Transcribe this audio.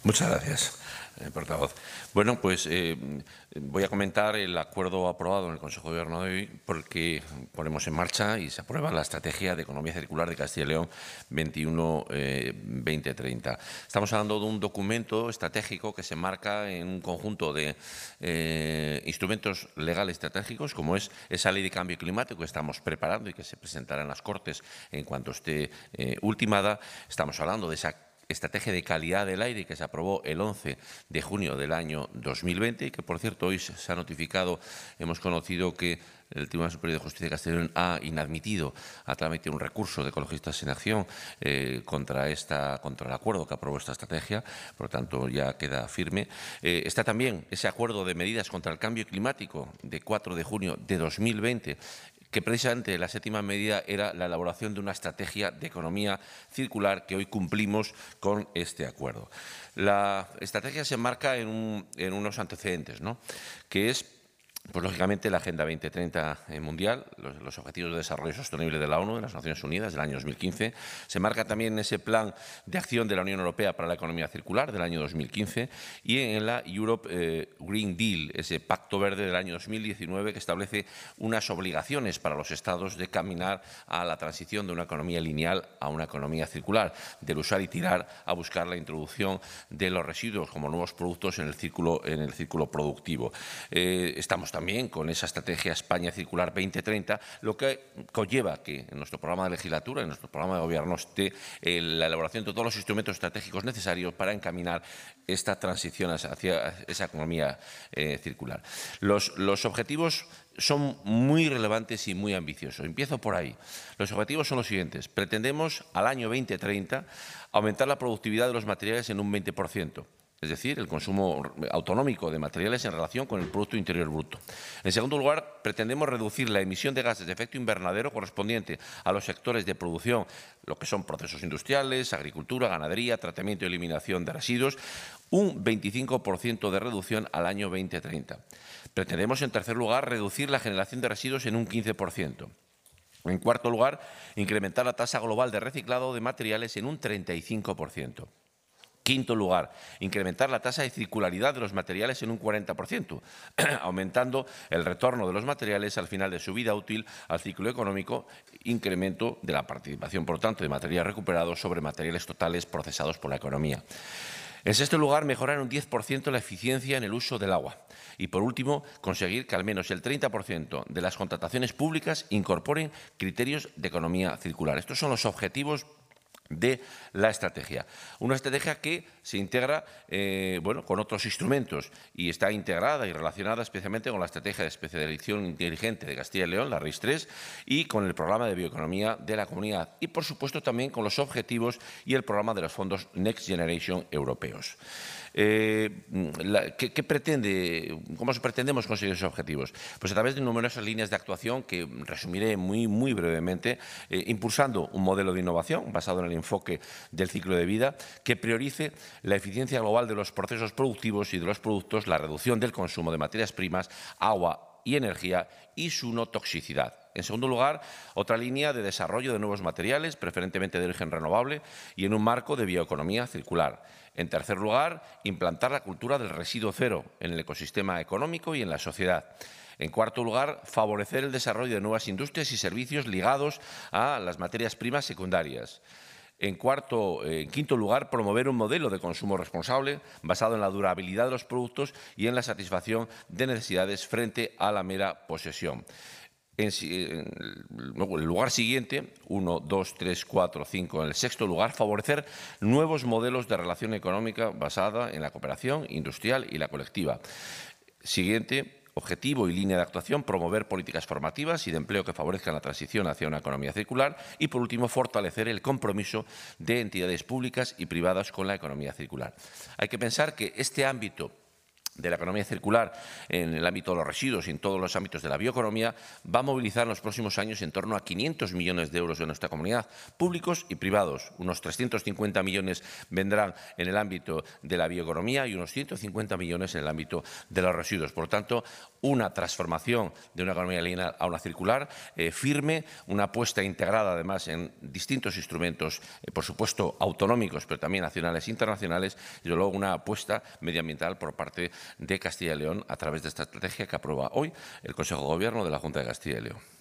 Muchas gracias, portavoz. Bueno, pues voy a comentar el acuerdo aprobado en el Consejo de Gobierno de hoy porque ponemos en marcha y se aprueba la Estrategia de Economía Circular de Castilla y León 21-2030. Estamos hablando de un documento estratégico que se marca en un conjunto de instrumentos legales estratégicos, como es esa Ley de Cambio Climático que estamos preparando y que se presentará en las Cortes en cuanto esté ultimada. Estamos hablando de esa Estrategia de Calidad del Aire que se aprobó el 11 de junio del año 2020 y que, por cierto, hoy se ha notificado, hemos conocido que el Tribunal Superior de Justicia de Castilla y León ha inadmitido a trámite un recurso de Ecologistas en Acción contra el acuerdo que aprobó esta estrategia, por lo tanto ya queda firme. Está también ese acuerdo de medidas contra el cambio climático de 4 de junio de 2020, que precisamente la séptima medida era la elaboración de una estrategia de economía circular que hoy cumplimos con este acuerdo. La estrategia se enmarca en unos antecedentes, ¿no?, que es, pues lógicamente, la Agenda 2030 mundial, los Objetivos de Desarrollo Sostenible de la ONU, de las Naciones Unidas, del año 2015. Se marca también ese Plan de Acción de la Unión Europea para la Economía Circular del año 2015 y en la Europe Green Deal, ese Pacto Verde del año 2019 que establece unas obligaciones para los Estados de caminar a la transición de una economía lineal a una economía circular, del usar y tirar a buscar la introducción de los residuos como nuevos productos en el círculo productivo. Estamos también con esa estrategia España Circular 2030, lo que conlleva que en nuestro programa de legislatura, en nuestro programa de gobierno, esté la elaboración de todos los instrumentos estratégicos necesarios para encaminar esta transición hacia esa economía circular. Los objetivos son muy relevantes y muy ambiciosos. Empiezo por ahí. Los objetivos son los siguientes. Pretendemos, al año 2030, aumentar la productividad de los materiales en un 20%. Es decir, el consumo autonómico de materiales en relación con el Producto Interior Bruto. En segundo lugar, pretendemos reducir la emisión de gases de efecto invernadero correspondiente a los sectores de producción, lo que son procesos industriales, agricultura, ganadería, tratamiento y eliminación de residuos, un 25% de reducción al año 2030. Pretendemos, en tercer lugar, reducir la generación de residuos en un 15%. En cuarto lugar, incrementar la tasa global de reciclado de materiales en un 35%. Quinto lugar, incrementar la tasa de circularidad de los materiales en un 40%, aumentando el retorno de los materiales al final de su vida útil al ciclo económico, incremento de la participación, por tanto, de materiales recuperados sobre materiales totales procesados por la economía. En sexto lugar, mejorar un 10% la eficiencia en el uso del agua. Y, por último, conseguir que al menos el 30% de las contrataciones públicas incorporen criterios de economía circular. Estos son los objetivos de la estrategia. Una estrategia que se integra con otros instrumentos y está integrada y relacionada especialmente con la Estrategia de Especialización Inteligente de Castilla y León, la RIS3, y con el Programa de Bioeconomía de la Comunidad y, por supuesto, también con los objetivos y el programa de los fondos Next Generation europeos. ¿Cómo pretendemos conseguir esos objetivos? Pues a través de numerosas líneas de actuación que resumiré muy brevemente, impulsando un modelo de innovación basado en el enfoque del ciclo de vida que priorice la eficiencia global de los procesos productivos y de los productos, la reducción del consumo de materias primas, agua y energía y su no toxicidad. En segundo lugar, otra línea de desarrollo de nuevos materiales, preferentemente de origen renovable y en un marco de bioeconomía circular. En tercer lugar, implantar la cultura del residuo cero en el ecosistema económico y en la sociedad. En cuarto lugar, favorecer el desarrollo de nuevas industrias y servicios ligados a las materias primas secundarias. En quinto lugar, promover un modelo de consumo responsable basado en la durabilidad de los productos y en la satisfacción de necesidades frente a la mera posesión. En el lugar siguiente, 1, 2, 3, 4, 5, en el sexto lugar, favorecer nuevos modelos de relación económica basada en la cooperación industrial y la colectiva. Siguiente objetivo y línea de actuación, promover políticas formativas y de empleo que favorezcan la transición hacia una economía circular y, por último, fortalecer el compromiso de entidades públicas y privadas con la economía circular. Hay que pensar que este ámbito de la economía circular en el ámbito de los residuos y en todos los ámbitos de la bioeconomía, va a movilizar en los próximos años en torno a 500 millones de euros de nuestra comunidad, públicos y privados. Unos 350 millones vendrán en el ámbito de la bioeconomía y unos 150 millones en el ámbito de los residuos. Por tanto, una transformación de una economía lineal a una circular firme, una apuesta integrada además en distintos instrumentos, por supuesto autonómicos, pero también nacionales e internacionales, y luego una apuesta medioambiental por parte de Castilla y León a través de esta estrategia que aprueba hoy el Consejo de Gobierno de la Junta de Castilla y León.